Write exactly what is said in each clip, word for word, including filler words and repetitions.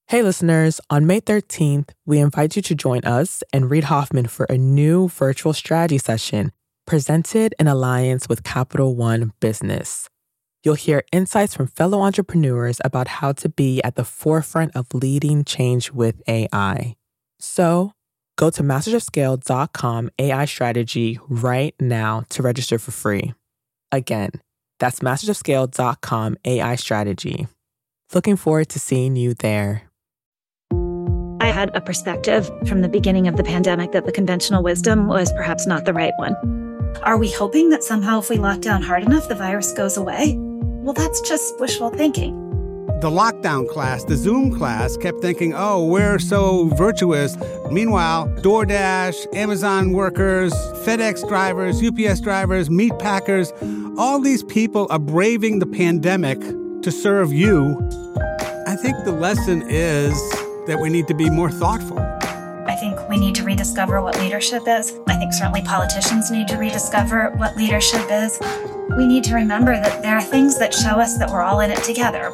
Hey listeners, on May thirteenth, we invite you to join us and Reid Hoffman for a new virtual strategy session presented in alliance with Capital One Business. You'll hear insights from fellow entrepreneurs about how to be at the forefront of leading change with A I. So, go to masters of scale dot com A I strategy right now to register for free. Again, that's masters of scale dot com A I strategy. Looking forward to seeing you there. I had a perspective from the beginning of the pandemic that the conventional wisdom was perhaps not the right one. Are we hoping that somehow if we lock down hard enough, the virus goes away? Well, that's just wishful thinking. The lockdown class, the Zoom class, kept thinking, oh, we're so virtuous. Meanwhile, DoorDash, Amazon workers, FedEx drivers, U P S drivers, meat packers, all these people are braving the pandemic to serve you. I think the lesson is that we need to be more thoughtful. I think we need to rediscover what leadership is. I think certainly politicians need to rediscover what leadership is. We need to remember that there are things that show us that we're all in it together.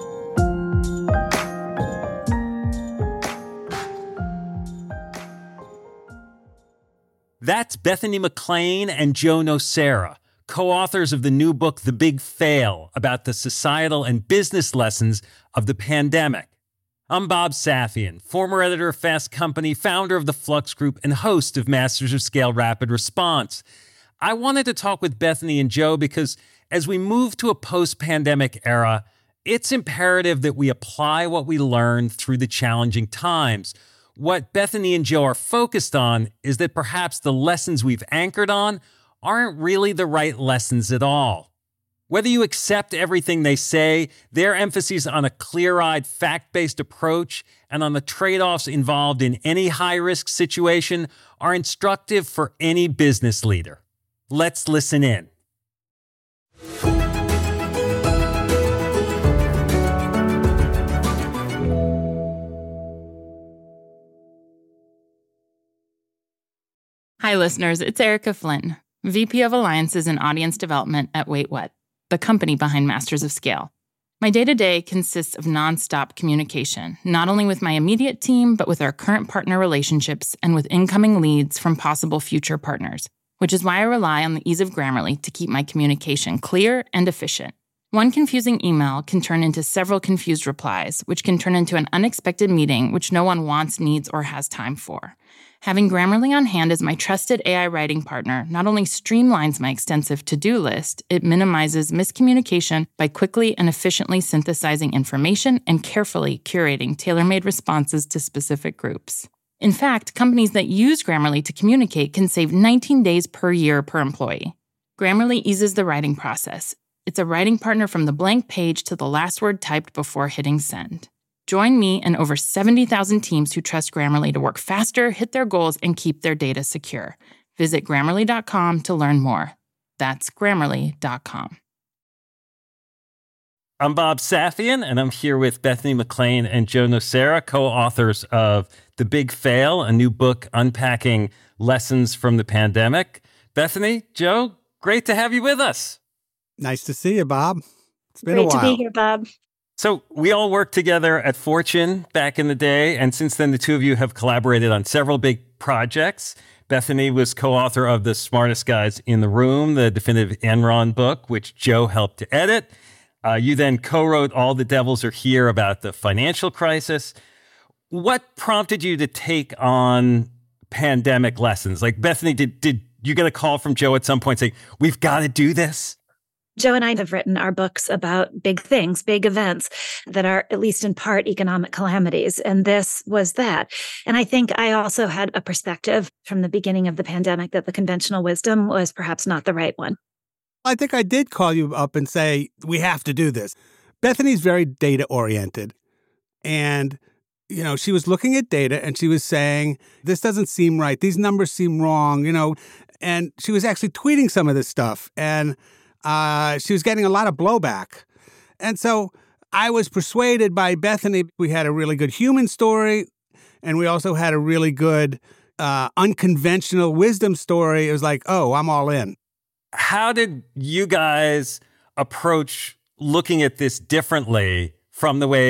That's Bethany McLean and Joe Nocera, co-authors of the new book, The Big Fail, about the societal and business lessons of the pandemic. I'm Bob Safian, former editor of Fast Company, founder of the Flux Group, and host of Masters of Scale Rapid Response. I wanted to talk with Bethany and Joe because as we move to a post-pandemic era, it's imperative that we apply what we learned through the challenging times. What Bethany and Joe are focused on is that perhaps the lessons we've anchored on aren't really the right lessons at all. Whether you accept everything they say, their emphasis on a clear-eyed, fact-based approach and on the trade-offs involved in any high-risk situation are instructive for any business leader. Let's listen in. Hi, listeners. It's Erica Flynn, V P of Alliances and Audience Development at Wait What, the company behind Masters of Scale. My day-to-day consists of nonstop communication, not only with my immediate team, but with our current partner relationships and with incoming leads from possible future partners, which is why I rely on the ease of Grammarly to keep my communication clear and efficient. One confusing email can turn into several confused replies, which can turn into an unexpected meeting which no one wants, needs, or has time for. Having Grammarly on hand as my trusted A I writing partner not only streamlines my extensive to-do list, it minimizes miscommunication by quickly and efficiently synthesizing information and carefully curating tailor-made responses to specific groups. In fact, companies that use Grammarly to communicate can save nineteen days per year per employee. Grammarly eases the writing process. It's a writing partner from the blank page to the last word typed before hitting send. Join me and over seventy thousand teams who trust Grammarly to work faster, hit their goals, and keep their data secure. Visit Grammarly dot com to learn more. That's Grammarly dot com. I'm Bob Safian, and I'm here with Bethany McLean and Joe Nocera, co-authors of The Big Fail, a new book unpacking lessons from the pandemic. Bethany, Joe, great to have you with us. Nice to see you, Bob. It's been Great a while. to be here, Bob. So we all worked together at Fortune back in the day, and since then the two of you have collaborated on several big projects. Bethany was co-author of The Smartest Guys in the Room, the definitive Enron book, which Joe helped to edit. Uh, you then co-wrote All the Devils Are Here about the financial crisis. What prompted you to take on pandemic lessons? Like, Bethany, did, did you get a call from Joe at some point saying, we've got to do this? Joe and I have written our books about big things, big events that are at least in part economic calamities. And this was that. And I think I also had a perspective from the beginning of the pandemic that the conventional wisdom was perhaps not the right one. I think I did call you up and say, we have to do this. Bethany's very data oriented. And, you know, she was looking at data and she was saying, this doesn't seem right. These numbers seem wrong, you know, and she was actually tweeting some of this stuff. And Uh, she was getting a lot of blowback. And so I was persuaded by Bethany. We had a really good human story, and we also had a really good uh, unconventional wisdom story. It was like, oh, I'm all in. How did you guys approach looking at this differently from the way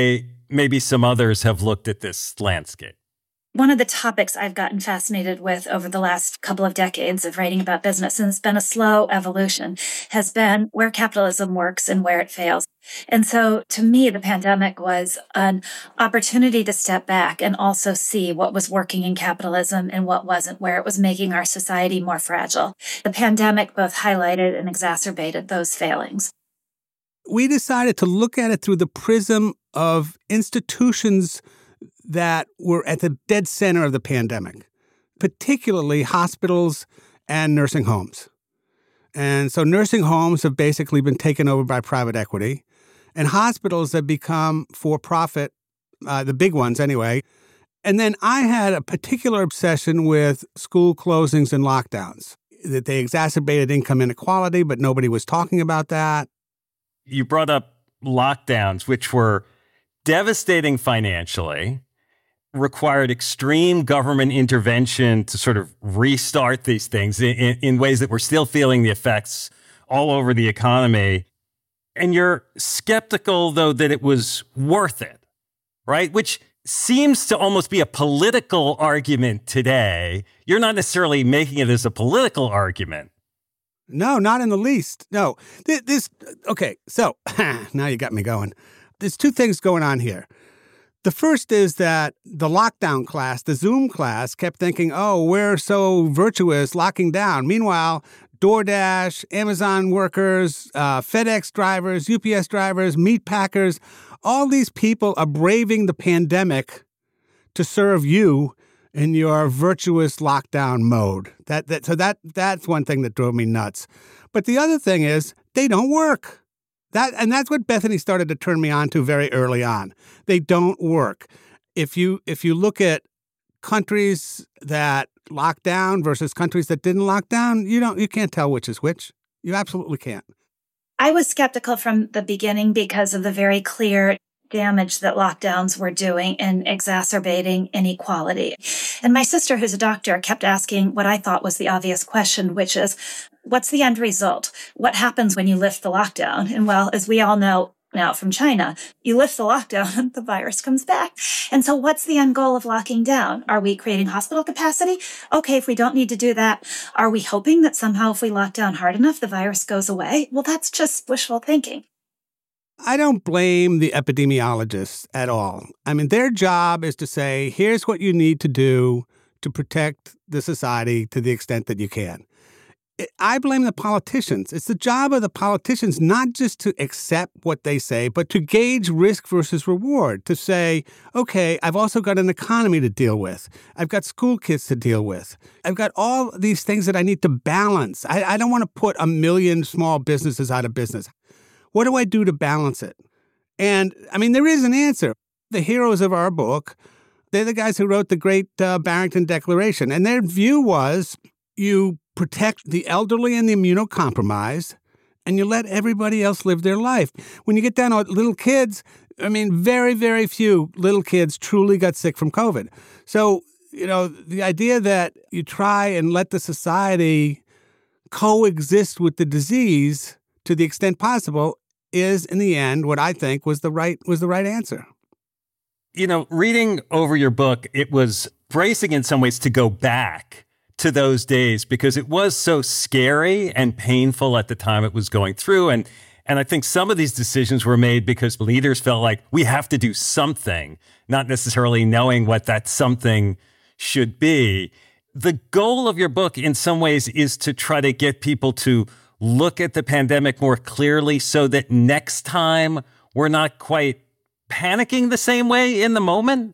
maybe some others have looked at this landscape? One of the topics I've gotten fascinated with over the last couple of decades of writing about business, and it's been a slow evolution, has been where capitalism works and where it fails. And so to me, the pandemic was an opportunity to step back and also see what was working in capitalism and what wasn't, where it was making our society more fragile. The pandemic both highlighted and exacerbated those failings. We decided to look at it through the prism of institutions that were at the dead center of the pandemic, particularly hospitals and nursing homes. And so nursing homes have basically been taken over by private equity, and hospitals have become for-profit, uh, the big ones anyway. And then I had a particular obsession with school closings and lockdowns, that they exacerbated income inequality, but nobody was talking about that. You brought up lockdowns, which were devastating financially, required extreme government intervention to sort of restart these things in, in ways that we're still feeling the effects all over the economy. And you're skeptical, though, that it was worth it, right? Which seems to almost be a political argument today. You're not necessarily making it as a political argument. No, not in the least. No. This, this okay, so now you got me going. There's two things going on here. The first is that the lockdown class, the Zoom class, kept thinking, oh, we're so virtuous locking down. Meanwhile, DoorDash, Amazon workers, uh, FedEx drivers, U P S drivers, meat packers, all these people are braving the pandemic to serve you in your virtuous lockdown mode. That, that so that that's one thing that drove me nuts. But the other thing is they don't work. That and that's what Bethany started to turn me on to very early on. They don't work. If you if you look at countries that locked down versus countries that didn't lock down, you don't you can't tell which is which. You absolutely can't. I was skeptical from the beginning because of the very clear damage that lockdowns were doing in exacerbating inequality. And my sister, who's a doctor, kept asking what I thought was the obvious question, which is, what's the end result? What happens when you lift the lockdown? And well, as we all know now from China, you lift the lockdown and the virus comes back. And so what's the end goal of locking down? Are we creating hospital capacity? Okay, if we don't need to do that, are we hoping that somehow if we lock down hard enough, the virus goes away? Well, that's just wishful thinking. I don't blame the epidemiologists at all. I mean, their job is to say, here's what you need to do to protect the society to the extent that you can. I blame the politicians. It's the job of the politicians not just to accept what they say, but to gauge risk versus reward, to say, okay, I've also got an economy to deal with. I've got school kids to deal with. I've got all these things that I need to balance. I, I don't want to put a million small businesses out of business. What do I do to balance it? And, I mean, there is an answer. The heroes of our book, they're the guys who wrote the great uh, Barrington Declaration. And their view was you protect the elderly and the immunocompromised, and you let everybody else live their life. When you get down to little kids, I mean, very, very few little kids truly got sick from COVID. So, you know, the idea that you try and let the society coexist with the disease to the extent possible is, in the end, what I think was the right was the right answer. You know, reading over your book, it was bracing in some ways to go back to those days because it was so scary and painful at the time it was going through. And and I think some of these decisions were made because leaders felt like we have to do something, not necessarily knowing what that something should be. The goal of your book, in some ways, is to try to get people to look at the pandemic more clearly so that next time we're not quite panicking the same way in the moment?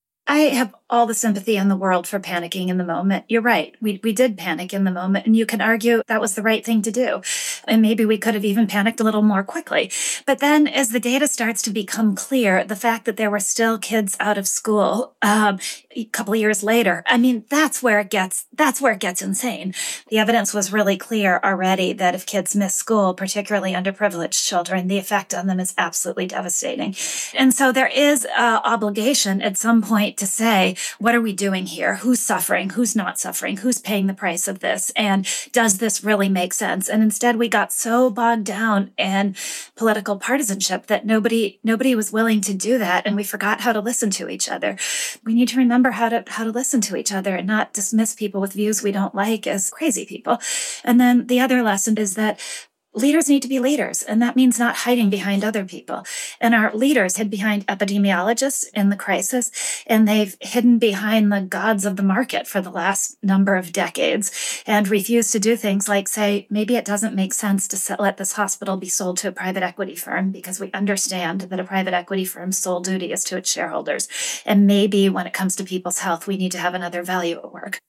I have all the sympathy in the world for panicking in the moment. You're right. We we did panic in the moment, and you can argue that was the right thing to do. And maybe we could have even panicked a little more quickly. But then as the data starts to become clear, the fact that there were still kids out of school um, a couple of years later, I mean, that's where it gets, that's where it gets insane. The evidence was really clear already that if kids miss school, particularly underprivileged children, the effect on them is absolutely devastating. And so there is an obligation at some point to say, what are we doing here? Who's suffering? Who's not suffering? Who's paying the price of this? And does this really make sense? And instead, we got so bogged down in political partisanship that nobody nobody was willing to do that, and we forgot how to listen to each other. We need to remember how to how to listen to each other and not dismiss people with views we don't like as crazy people. And then the other lesson is that leaders need to be leaders, and that means not hiding behind other people. And our leaders hid behind epidemiologists in the crisis, and they've hidden behind the gods of the market for the last number of decades and refused to do things like say, maybe it doesn't make sense to let this hospital be sold to a private equity firm because we understand that a private equity firm's sole duty is to its shareholders. And maybe when it comes to people's health, we need to have another value at work.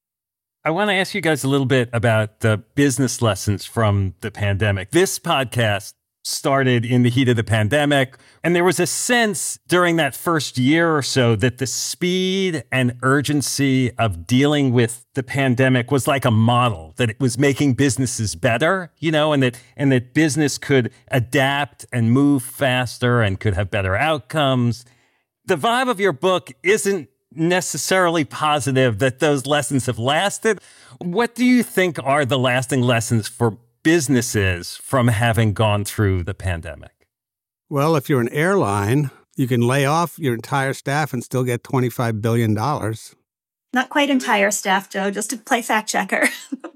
I want to ask you guys a little bit about the business lessons from the pandemic. This podcast started in the heat of the pandemic, and there was a sense during that first year or so that the speed and urgency of dealing with the pandemic was like a model, that it was making businesses better, you know, and that and that business could adapt and move faster and could have better outcomes. The vibe of your book isn't necessarily positive that those lessons have lasted. What do you think are the lasting lessons for businesses from having gone through the pandemic? Well, if you're an airline, you can lay off your entire staff and still get twenty-five billion dollars. Not quite entire staff, Joe, just to play fact checker.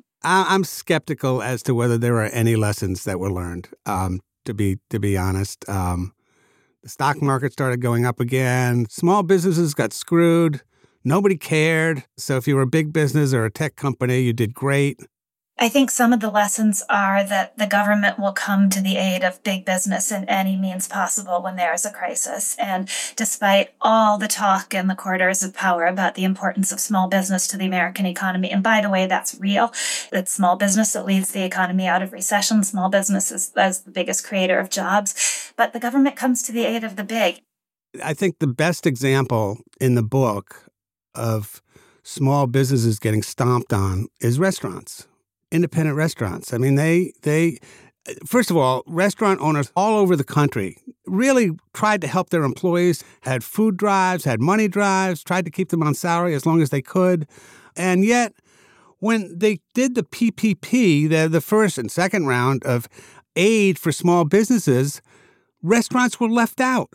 I'm skeptical as to whether there are any lessons that were learned, um, to be to be honest. Um, The stock market started going up again. Small businesses got screwed. Nobody cared. So if you were a big business or a tech company, you did great. I think some of the lessons are that the government will come to the aid of big business in any means possible when there is a crisis. And despite all the talk in the corridors of power about the importance of small business to the American economy, and by the way, that's real. It's small business that leads the economy out of recession. Small business is, is the biggest creator of jobs. But the government comes to the aid of the big. I think the best example in the book of small businesses getting stomped on is restaurants. Independent restaurants. I mean, they, they, first of all, restaurant owners all over the country really tried to help their employees, had food drives, had money drives, tried to keep them on salary as long as they could. And yet, when they did the P P P, the, the first and second round of aid for small businesses, restaurants were left out.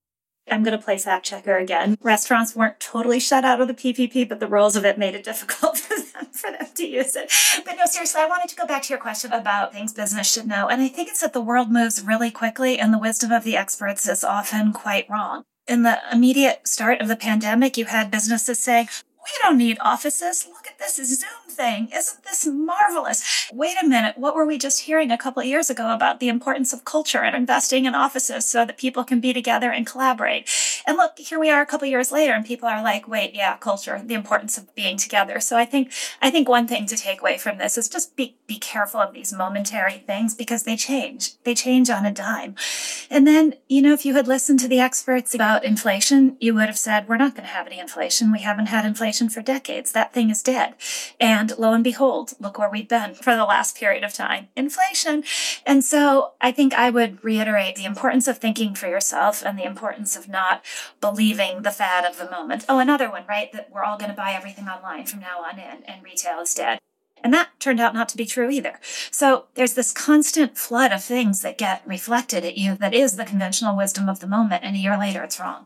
I'm going to play fact checker again. Restaurants weren't totally shut out of the P P P, but the rules of it made it difficult for them, for them to use it. But no, seriously, I wanted to go back to your question about things business should know. And I think it's that the world moves really quickly and the wisdom of the experts is often quite wrong. In the immediate start of the pandemic, you had businesses saying, we don't need offices. Look at this Zoom thing. Isn't this marvelous? Wait a minute. What were we just hearing a couple of years ago about the importance of culture and investing in offices so that people can be together and collaborate? And look, here we are a couple of years later and people are like, wait, yeah, culture, the importance of being together. So I think, I think one thing to take away from this is just be, be careful of these momentary things because they change. They change on a dime. And then, you know, if you had listened to the experts about inflation, you would have said, we're not going to have any inflation. We haven't had inflation for decades. That thing is dead. And lo and behold, look where we've been for the last period of time. Inflation. And so I think I would reiterate the importance of thinking for yourself and the importance of not believing the fad of the moment. Oh, another one, right? That we're all going to buy everything online from now on in and retail is dead. And that turned out not to be true either. So there's this constant flood of things that get reflected at you that is the conventional wisdom of the moment. And a year later, it's wrong.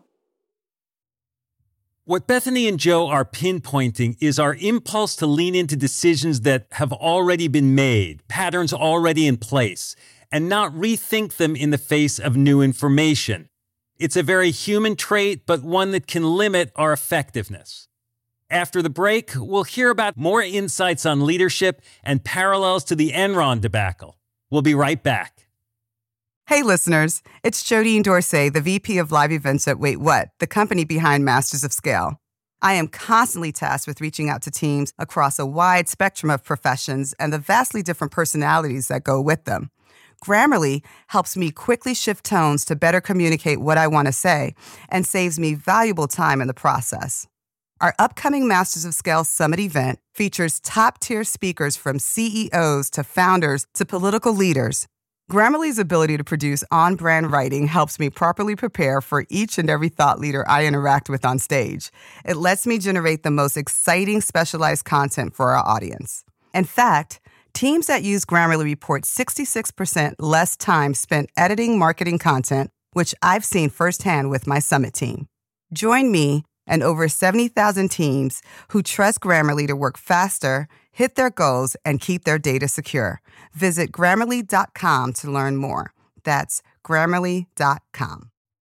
What Bethany and Joe are pinpointing is our impulse to lean into decisions that have already been made, patterns already in place, and not rethink them in the face of new information. It's a very human trait, but one that can limit our effectiveness. After the break, we'll hear about more insights on leadership and parallels to the Enron debacle. We'll be right back. Hey, listeners. It's Jodine Dorsey, the V P of Live Events at Wait What, the company behind Masters of Scale. I am constantly tasked with reaching out to teams across a wide spectrum of professions and the vastly different personalities that go with them. Grammarly helps me quickly shift tones to better communicate what I want to say and saves me valuable time in the process. Our upcoming Masters of Scale Summit event features top-tier speakers from C E Os to founders to political leaders. Grammarly's ability to produce on-brand writing helps me properly prepare for each and every thought leader I interact with on stage. It lets me generate the most exciting specialized content for our audience. In fact, Teams that use Grammarly report sixty-six percent less time spent editing marketing content, which I've seen firsthand with my Summit team. Join me and over seventy thousand teams who trust Grammarly to work faster, hit their goals, and keep their data secure. Visit Grammarly dot com to learn more. That's Grammarly dot com.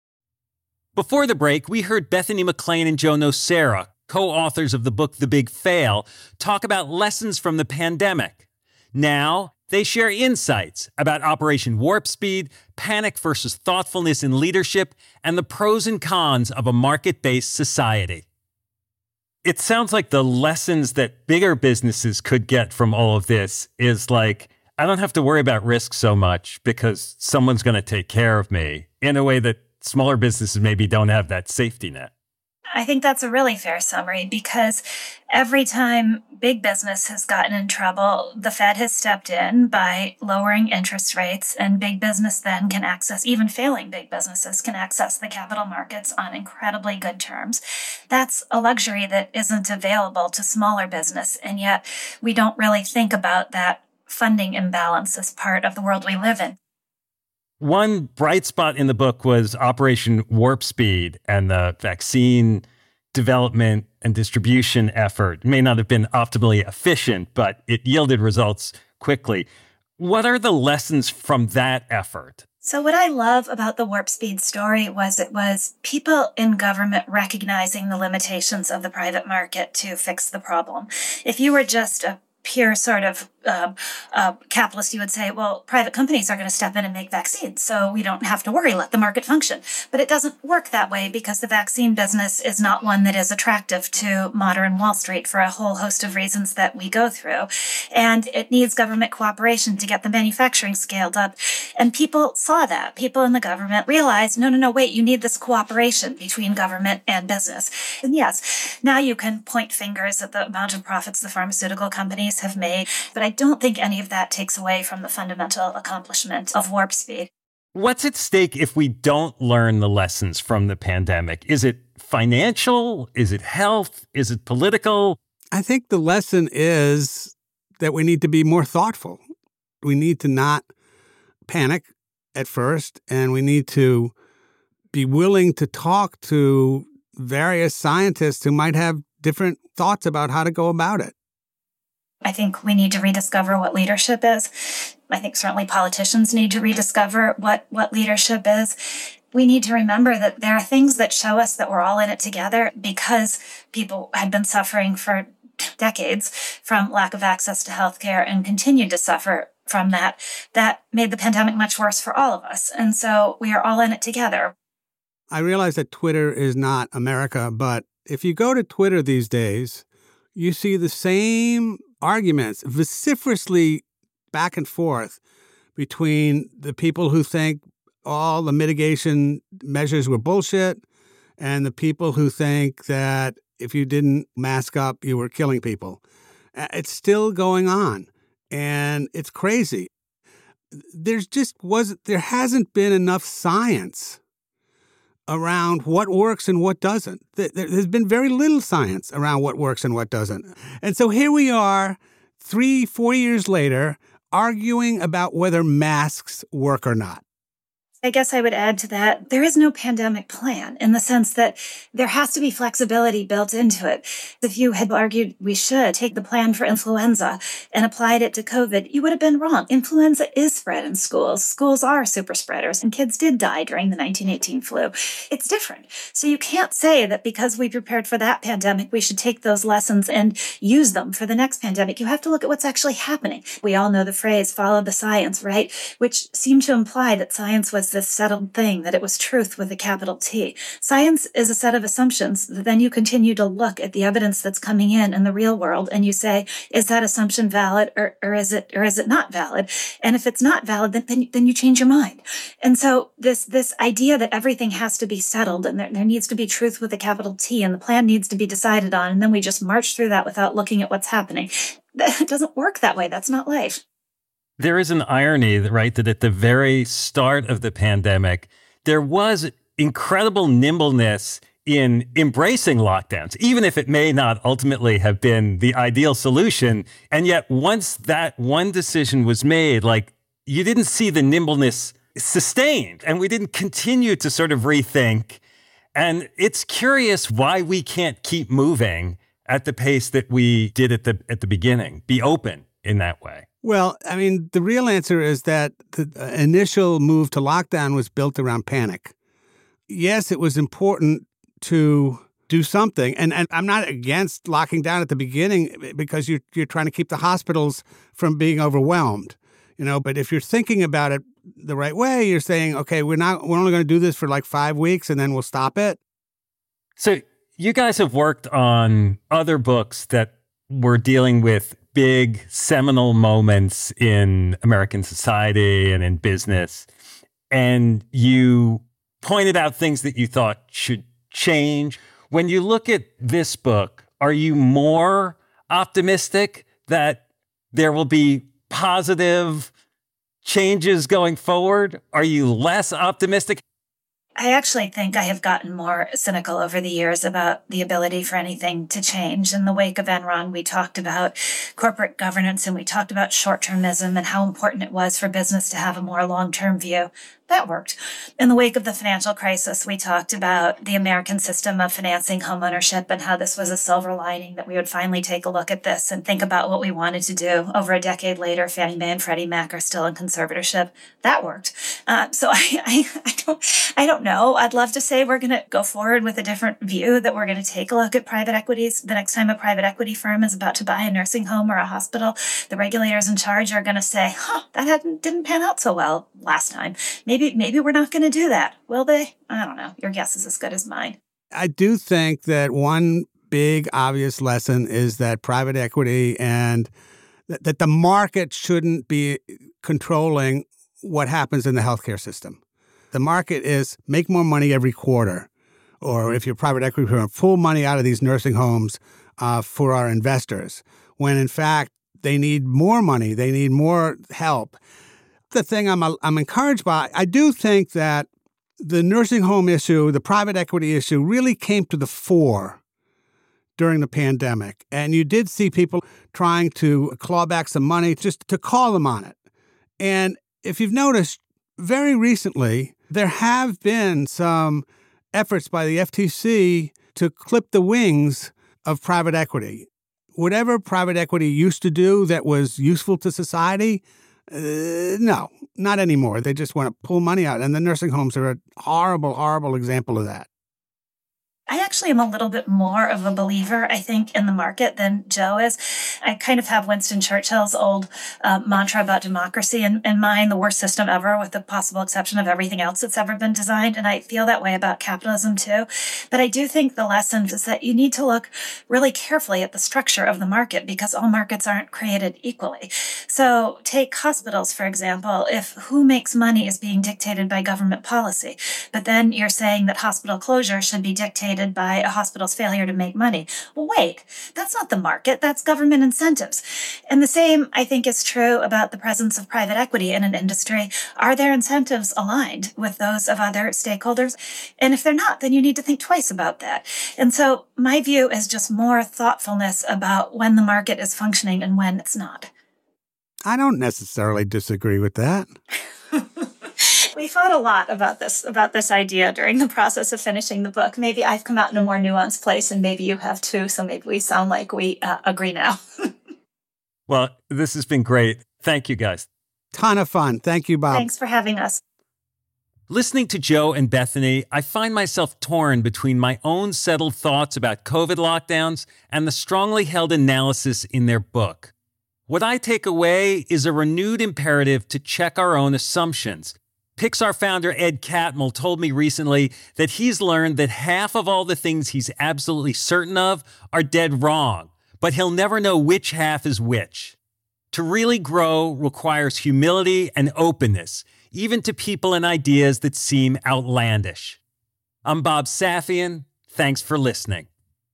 Before the break, we heard Bethany McLean and Joe Nocera, co-authors of the book The Big Fail, talk about lessons from the pandemic. Now, they share insights about Operation Warp Speed, panic versus thoughtfulness in leadership, and the pros and cons of a market-based society. It sounds like the lessons that bigger businesses could get from all of this is like, I don't have to worry about risk so much because someone's going to take care of me, in a way that smaller businesses maybe don't have that safety net. I think that's a really fair summary, because every time big business has gotten in trouble, the Fed has stepped in by lowering interest rates, and big business then can access, even failing big businesses can access the capital markets on incredibly good terms. That's a luxury that isn't available to smaller business, and yet we don't really think about that funding imbalance as part of the world we live in. One bright spot in the book was Operation Warp Speed and the vaccine development and distribution effort. It may not have been optimally efficient, but it yielded results quickly. What are the lessons from that effort? So what I love about the Warp Speed story was it was people in government recognizing the limitations of the private market to fix the problem. If you were just a pure sort of uh, uh, capitalist, you would say, well, private companies are going to step in and make vaccines, so we don't have to worry, let the market function. But it doesn't work that way, because the vaccine business is not one that is attractive to modern Wall Street for a whole host of reasons that we go through. And it needs government cooperation to get the manufacturing scaled up. And people saw that. People in the government realized, no, no, no, wait, you need this cooperation between government and business. And yes, now you can point fingers at the amount of profits the pharmaceutical companies have made, but I don't think any of that takes away from the fundamental accomplishment of Warp Speed. What's at stake if we don't learn the lessons from the pandemic? Is it financial? Is it health? Is it political? I think the lesson is that we need to be more thoughtful. We need to not panic at first, and we need to be willing to talk to various scientists who might have different thoughts about how to go about it. I think we need to rediscover what leadership is. I think certainly politicians need to rediscover what, what leadership is. We need to remember that there are things that show us that we're all in it together, because people had been suffering for decades from lack of access to healthcare and continued to suffer from that. That made the pandemic much worse for all of us. And so we are all in it together. I realize that Twitter is not America, but if you go to Twitter these days, you see the same arguments vociferously back and forth between the people who think all the mitigation measures were bullshit and the people who think that if you didn't mask up, you were killing people. It's still going on, and it's crazy. There's just was there hasn't been enough science around what works and what doesn't. There's been very little science around what works and what doesn't. And so here we are, three, four years later, arguing about whether masks work or not. I guess I would add to that, there is no pandemic plan, in the sense that there has to be flexibility built into it. If you had argued we should take the plan for influenza and applied it to COVID, you would have been wrong. Influenza is spread in schools. Schools are super spreaders, and kids did die during the nineteen eighteen flu. It's different. So you can't say that because we prepared for that pandemic, we should take those lessons and use them for the next pandemic. You have to look at what's actually happening. We all know the phrase, follow the science, right? Which seemed to imply that science was this settled thing, that it was truth with a capital T. Science is a set of assumptions that then you continue to look at the evidence that's coming in in the real world, and you say, is that assumption valid, or, or is it or is it not valid? And if it's not valid, then, then, then you change your mind. And so this this idea that everything has to be settled and there, there needs to be truth with a capital T and the plan needs to be decided on, and then we just march through that without looking at what's happening, that doesn't work that way. That's not life. There is an irony, right, that at the very start of the pandemic, there was incredible nimbleness in embracing lockdowns, even if it may not ultimately have been the ideal solution. And yet once that one decision was made, like you didn't see the nimbleness sustained, and we didn't continue to sort of rethink. And it's curious why we can't keep moving at the pace that we did at the at the beginning, be open in that way. Well, I mean, the real answer is that the initial move to lockdown was built around panic. Yes, it was important to do something. And, and I'm not against locking down at the beginning because you're, you're trying to keep the hospitals from being overwhelmed. You know, but if you're thinking about it the right way, you're saying, okay, we're not, we're only going to do this for like five weeks and then we'll stop it. So you guys have worked on other books that were dealing with big seminal moments in American society and in business. And you pointed out things that you thought should change. When you look at this book, are you more optimistic that there will be positive changes going forward? Are you less optimistic? I actually think I have gotten more cynical over the years about the ability for anything to change. In the wake of Enron, we talked about corporate governance and we talked about short-termism and how important it was for business to have a more long-term view. That worked. In the wake of the financial crisis, we talked about the American system of financing homeownership and how this was a silver lining, that we would finally take a look at this and think about what we wanted to do. Over a decade later, Fannie Mae and Freddie Mac are still in conservatorship. That worked. Uh, so I, I, I don't, I don't know. I'd love to say we're going to go forward with a different view, that we're going to take a look at private equities. The next time a private equity firm is about to buy a nursing home or a hospital, the regulators in charge are going to say, huh, that hadn't, didn't pan out so well last time. Maybe Maybe we're not going to do that. Will they? I don't know. Your guess is as good as mine. I do think that one big obvious lesson is that private equity and th- that the market shouldn't be controlling what happens in the healthcare system. The market is make more money every quarter, or if you're a private equity firm, pull money out of these nursing homes uh, for our investors, when in fact they need more money, they need more help. The thing I'm I'm encouraged by, I do think that the nursing home issue, the private equity issue really came to the fore during the pandemic. And you did see people trying to claw back some money just to call them on it. And if you've noticed, very recently, there have been some efforts by the F T C to clip the wings of private equity. Whatever private equity used to do that was useful to society, Uh, no, not anymore. They just want to pull money out. And the nursing homes are a horrible, horrible example of that. I actually am a little bit more of a believer, I think, in the market than Joe is. I kind of have Winston Churchill's old uh, mantra about democracy in, in mind, the worst system ever, with the possible exception of everything else that's ever been designed. And I feel that way about capitalism, too. But I do think the lesson is that you need to look really carefully at the structure of the market, because all markets aren't created equally. So take hospitals, for example. If who makes money is being dictated by government policy, but then you're saying that hospital closure should be dictated by a hospital's failure to make money. Well, wait, that's not the market. That's government incentives. And the same, I think, is true about the presence of private equity in an industry. Are their incentives aligned with those of other stakeholders? And if they're not, then you need to think twice about that. And so my view is just more thoughtfulness about when the market is functioning and when it's not. I don't necessarily disagree with that. We thought a lot about this, about this idea during the process of finishing the book. Maybe I've come out in a more nuanced place, and maybe you have too, so maybe we sound like we uh, agree now. Well, this has been great. Thank you, guys. Ton of fun. Thank you, Bob. Thanks for having us. Listening to Joe and Bethany, I find myself torn between my own settled thoughts about COVID lockdowns and the strongly held analysis in their book. What I take away is a renewed imperative to check our own assumptions. Pixar founder Ed Catmull told me recently that he's learned that half of all the things he's absolutely certain of are dead wrong, but he'll never know which half is which. To really grow requires humility and openness, even to people and ideas that seem outlandish. I'm Bob Safian. Thanks for listening.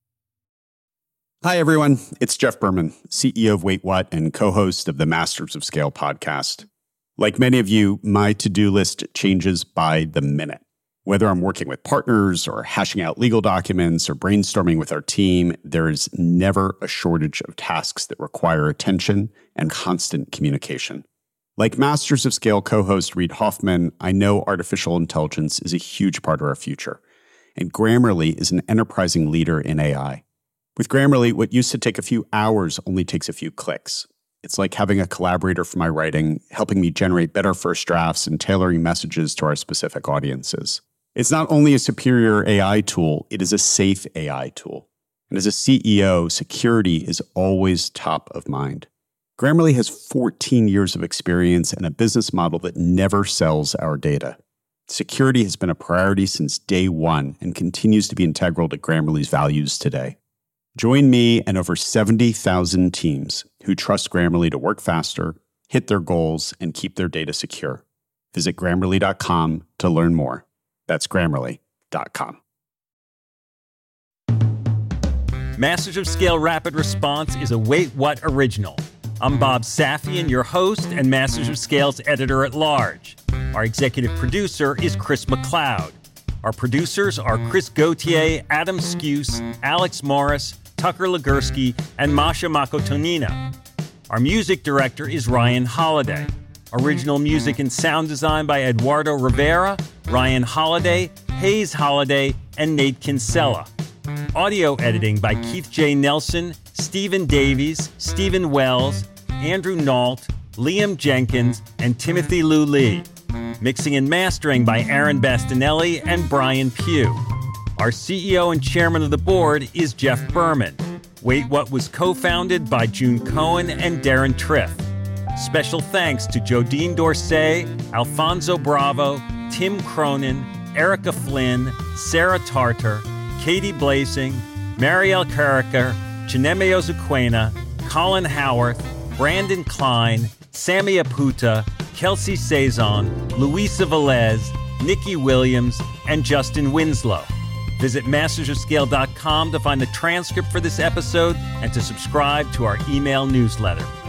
Hi, everyone. It's Jeff Berman, C E O of Wait What and co-host of the Masters of Scale podcast. Like many of you, my to-do list changes by the minute. Whether I'm working with partners or hashing out legal documents or brainstorming with our team, there is never a shortage of tasks that require attention and constant communication. Like Masters of Scale co-host Reid Hoffman, I know artificial intelligence is a huge part of our future, and Grammarly is an enterprising leader in A I. With Grammarly, what used to take a few hours only takes a few clicks. It's like having a collaborator for my writing, helping me generate better first drafts and tailoring messages to our specific audiences. It's not only a superior A I tool, it is a safe A I tool. And as a C E O, security is always top of mind. Grammarly has fourteen years of experience and a business model that never sells our data. Security has been a priority since day one and continues to be integral to Grammarly's values today. Join me and over seventy thousand teams who trust Grammarly to work faster, hit their goals, and keep their data secure. Visit Grammarly dot com to learn more. That's Grammarly dot com. Masters of Scale Rapid Response is a Wait What original. I'm Bob Safian, your host and Masters of Scale's editor-at-large. Our executive producer is Chris McLeod. Our producers are Chris Gauthier, Adam Skuse, Alex Morris, Tucker Legursky, and Masha Makotonina. Our music director is Ryan Holiday. Original music and sound design by Eduardo Rivera, Ryan Holiday, Hayes Holiday, and Nate Kinsella. Audio editing by Keith J. Nelson, Stephen Davies, Stephen Wells, Andrew Nault, Liam Jenkins, and Timothy Lou Lee. Mixing and mastering by Aaron Bastinelli and Brian Pugh. Our C E O and chairman of the board is Jeff Berman. Wait What was co-founded by June Cohen and Darren Triff. Special thanks to Jodine Dorsey, Alfonso Bravo, Tim Cronin, Erica Flynn, Sarah Tartar, Katie Blasing, Marielle Carricker, Chineme Ozuquena, Colin Howarth, Brandon Klein, Sammy Aputa, Kelsey Saison, Luisa Velez, Nikki Williams, and Justin Winslow. Visit masters of scale dot com to find the transcript for this episode and to subscribe to our email newsletter.